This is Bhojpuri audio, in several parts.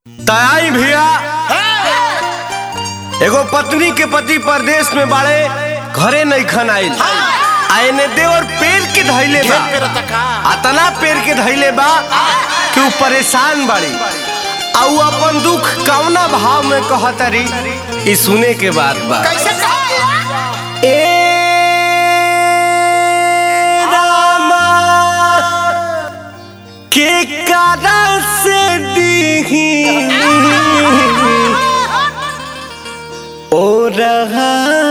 तयाई भैया एगो पत्नी के पति परदेश में बाड़े घरे नहीं खन आइल आने देवर पेड़ के धैले बा अतना पेड़ के धैले बा कि वो परेशान बाड़ी और अपन दुख कौना भाव में कहतरी ई सुने के बाद बा ए रामा के कारा से दीही ओ रहा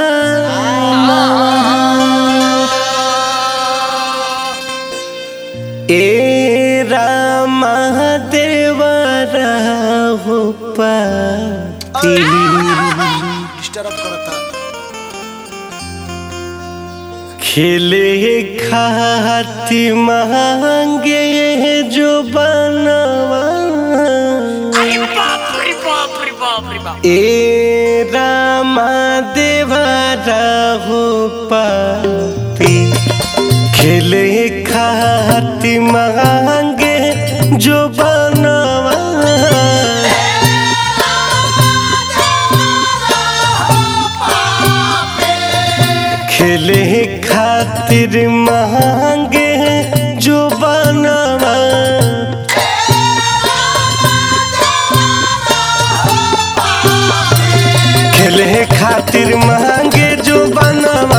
ए रामा देवरा हो पाती खेले खाती मांगे जो बनवा ए रामा देवरा हो पाती खेले खाती मांगे जो बनवा खेले खातिर मांगे जो बनवा खेले खातिर मांगे जो बनवा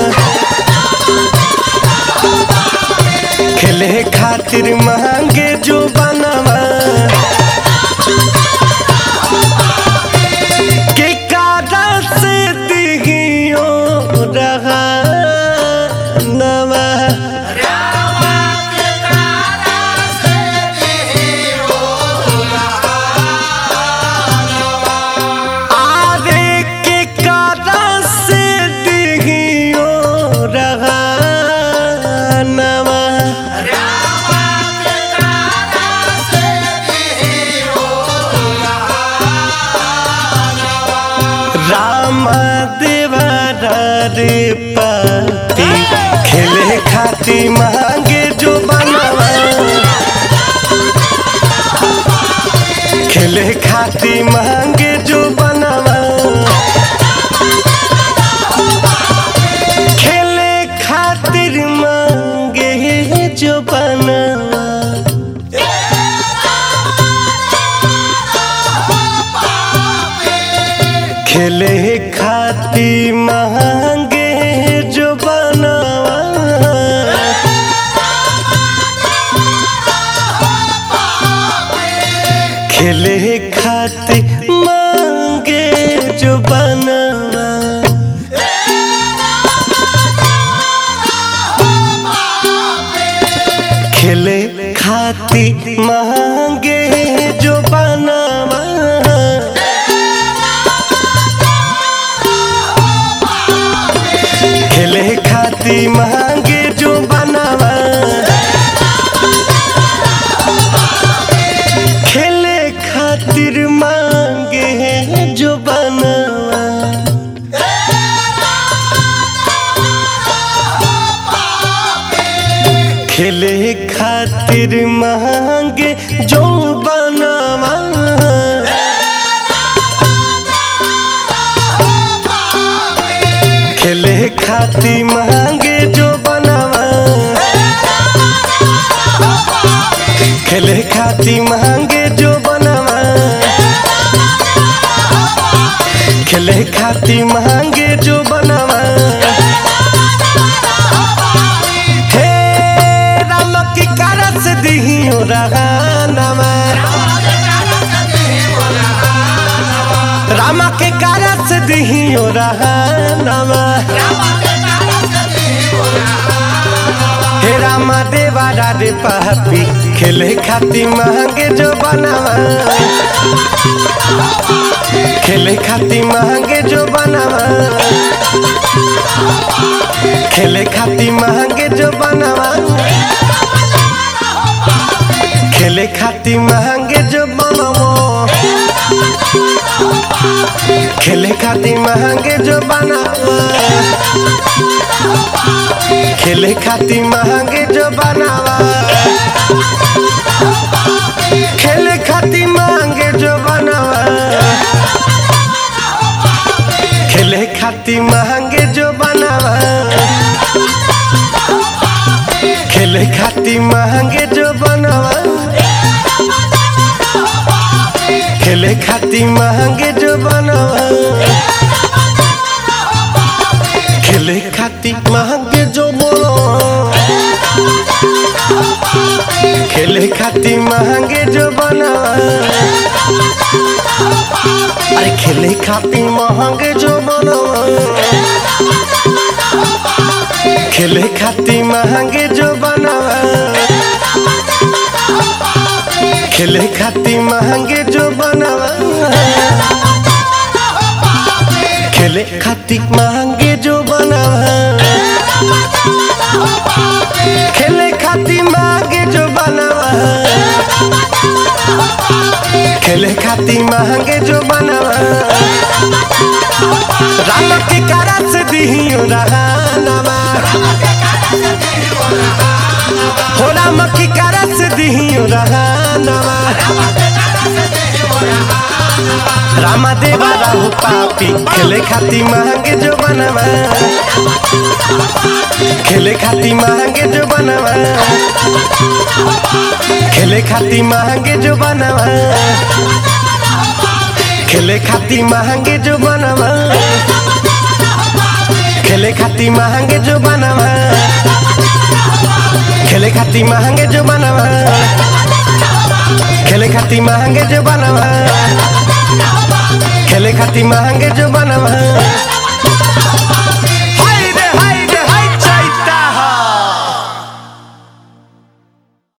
खेले खातिर मांगे जो बनवा के कारा से दिहियो रहा नवा आरे के कारा से दिहियो रहा नवा रामा देवरा रे पाती खेले खाती मांगे जो बनवा खेले खाती मांगे जो बनवा खेले खातिर मांगे जो बनवा खेले खाती मांगे जो बनवा खेले खाती मांगे जो बनवा खेले खाती मांगे जो बनवा खेले खाती मांगे जो बनवा खेले खातिर मांगे जो बनवा खेले खातिर मांगे जो बनवा खेले खाती मांगे जो बनवा खेले खाती मांगे जो बनवा खेले खाती मांगे जो बनवा हे रामा की करस दिहियो रहा नवा रामा के करस दिहियो रहा नवा हे रामा देवरा रे पापी खेले खाती मांगे जो बनवा खेले खाती मांगे जो बनवा खेले खाती मांगे जो बनवा खेले खाती मांगे जो बनवा खेले खाती मांगे जो बनवा खेले खाती मांगे जो बनवा खेले खाती मांगे जो खाती महंगे जो बनावा खेले खाती महंगे जो बनावा खेले खाती महंगे जो बनावा खेले खाती महंगे जो बनावा खेले खाती महंगे जो बनावा अरे खेले खाती महंगे जो बनावा खेले खाती महंगे जो बनावा खेले खाती महंगे जो बनावा खेले खाती महंगे जो बनावा खेले खाती महंगे जो बनावा खेले खाती महंगे जो बनावा राम के कारा से दिहियो रहानमा हो राम की कारा से दिहियो रहानमा रामा देवा राहु पापी खेले खाती महंगे जो बनावा खेले खाती महंगे जो बनावा खेले खाती महंगे जो बनावा खेले खाती महंगे जो बनावा खेले खाती महंगे जो बनावा खेले खाती महंगे जो बनावा खेले खाती महंगे जो बनावा खेले खाती महंगे जो बनावा